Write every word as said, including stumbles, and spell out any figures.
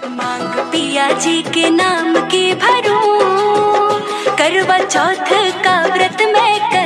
मांग पिया जी के नाम की भरूं, करवा चौथ का व्रत मैं कर